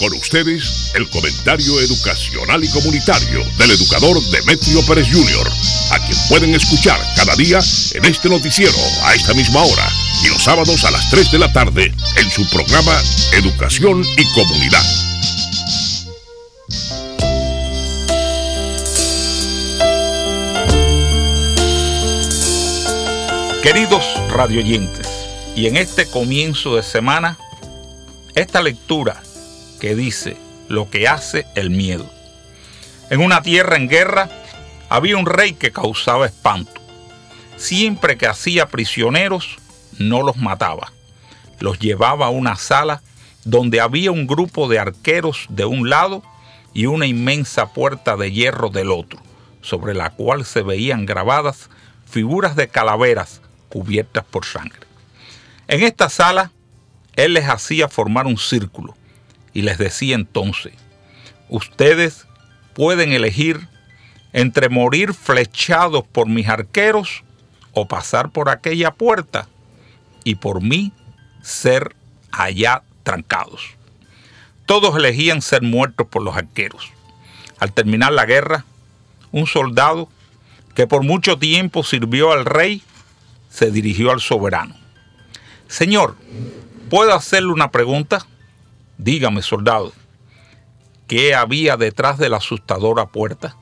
Con ustedes, el comentario educacional y comunitario del educador Demetrio Pérez Jr., a quien pueden escuchar cada día en este noticiero a esta misma hora y los sábados a las 3 de la tarde en su programa Educación y Comunidad. Queridos radioyentes, y en este comienzo de semana, esta lectura que dice lo que hace el miedo. En una tierra en guerra había un rey que causaba espanto. Siempre que hacía prisioneros, no los mataba. Los llevaba a una sala donde había un grupo de arqueros de un lado y una inmensa puerta de hierro del otro, sobre la cual se veían grabadas figuras de calaveras cubiertas por sangre. En esta sala, él les hacía formar un círculo y les decía entonces: ustedes pueden elegir entre morir flechados por mis arqueros o pasar por aquella puerta y por mí ser allá trancados. Todos elegían ser muertos por los arqueros. Al terminar la guerra, un soldado que por mucho tiempo sirvió al rey se dirigió al soberano. Señor, ¿puedo hacerle una pregunta? Dígame, soldado, ¿qué había detrás de la asustadora puerta?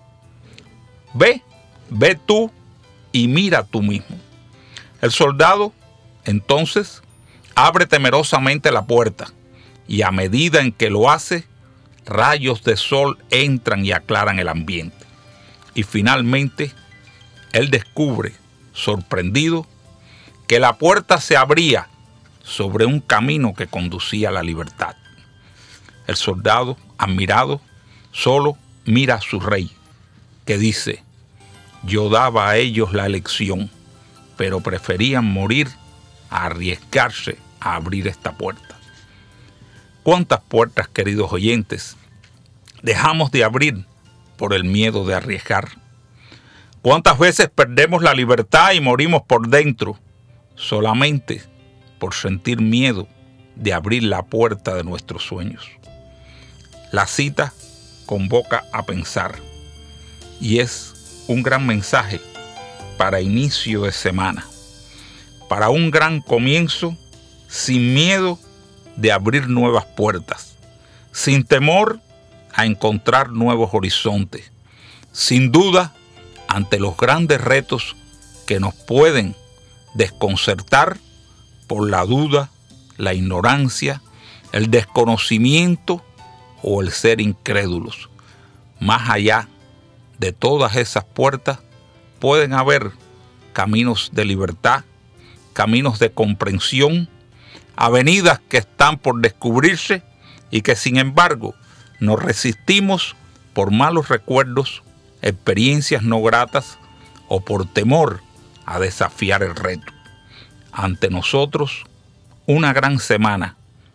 Ve tú y mira tú mismo. El soldado, entonces, abre temerosamente la puerta y a medida en que lo hace, rayos de sol entran y aclaran el ambiente. Y finalmente, él descubre, sorprendido, que la puerta se abría sobre un camino que conducía a la libertad. El soldado, admirado, solo mira a su rey, que dice: yo daba a ellos la elección, pero preferían morir a arriesgarse a abrir esta puerta. ¿Cuántas puertas, queridos oyentes, dejamos de abrir por el miedo de arriesgar? ¿Cuántas veces perdemos la libertad y morimos por dentro solamente por sentir miedo de abrir la puerta de nuestros sueños? La cita convoca a pensar y es un gran mensaje para inicio de semana, para un gran comienzo sin miedo de abrir nuevas puertas, sin temor a encontrar nuevos horizontes, sin duda ante los grandes retos que nos pueden desconcertar por la duda, la ignorancia, el desconocimiento o el ser incrédulos. Más allá de todas esas puertas pueden haber caminos de libertad, caminos de comprensión, avenidas que están por descubrirse y que sin embargo nos resistimos por malos recuerdos, experiencias no gratas o por temor a desafiar el reto. Ante nosotros una gran semana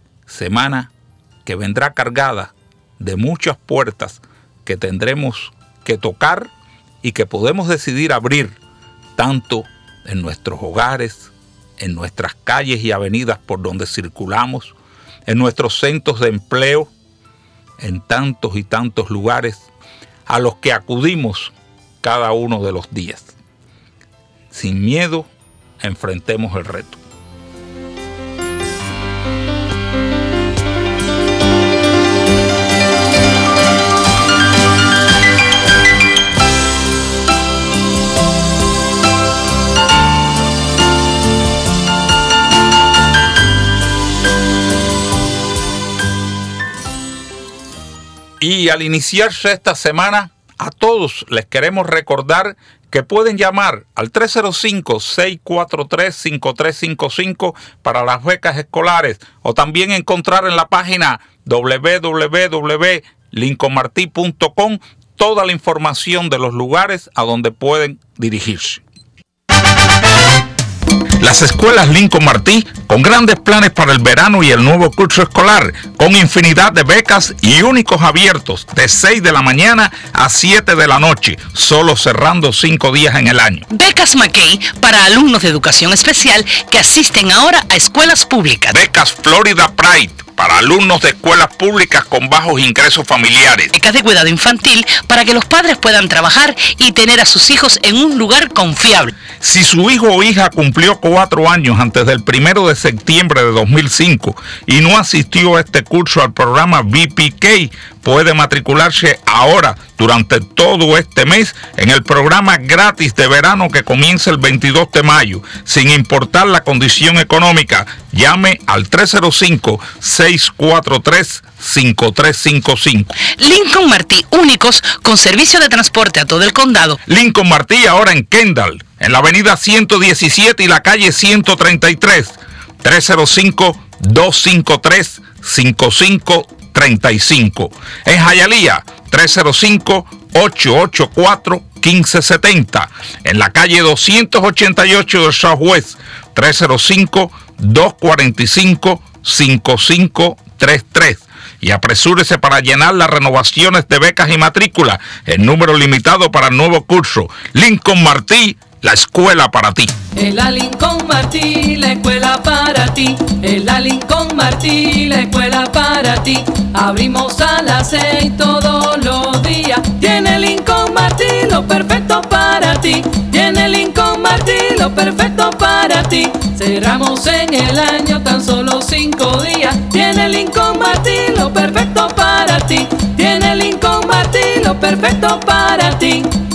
que vendrá cargada de muchas puertas que tendremos que tocar y que podemos decidir abrir tanto en nuestros hogares, en nuestras calles y avenidas por donde circulamos, en nuestros centros de empleo, en tantos y tantos lugares a los que acudimos cada uno de los días. Sin miedo, enfrentemos el reto. Y al iniciarse esta semana, a todos les queremos recordar que pueden llamar al 305-643-5355 para las becas escolares o también encontrar en la página www.lincolnmarti.com toda la información de los lugares a donde pueden dirigirse. Las escuelas Lincoln Martí, con grandes planes para el verano y el nuevo curso escolar, con infinidad de becas y únicos abiertos de 6 de la mañana a 7 de la noche, solo cerrando 5 días en el año. Becas McKay para alumnos de educación especial que asisten ahora a escuelas públicas. Becas Florida Pride para alumnos de escuelas públicas con bajos ingresos familiares. Becas de cuidado infantil para que los padres puedan trabajar y tener a sus hijos en un lugar confiable. Si su hijo o hija cumplió 4 años antes del 1 de septiembre de 2005 y no asistió a este curso al programa VPK, puede matricularse ahora durante todo este mes en el programa gratis de verano que comienza el 22 de mayo, sin importar la condición económica. Llame al 305-643-5355. Lincoln Martí, únicos con servicio de transporte a todo el condado. Lincoln Martí ahora en Kendall, en la avenida 117 y la calle 133. 305-253-5535. En Hialeah, 305-884-1570. En la calle 288 del Southwest, 305-245-5533. Y apresúrese para llenar las renovaciones de becas y matrícula en número limitado para el nuevo curso. Lincoln Martí, la escuela para ti. En la Lincoln Martí, la escuela para ti. En la Lincoln Martí, la escuela para ti. Abrimos a las 6 todos los días. Tiene Lincoln Martí lo perfecto para ti. Tiene Lincoln Martí lo perfecto para ti. Cerramos en el año tan solo 5 días. Tiene Lincoln Martí lo perfecto para ti. Tiene Lincoln Martí lo perfecto para ti.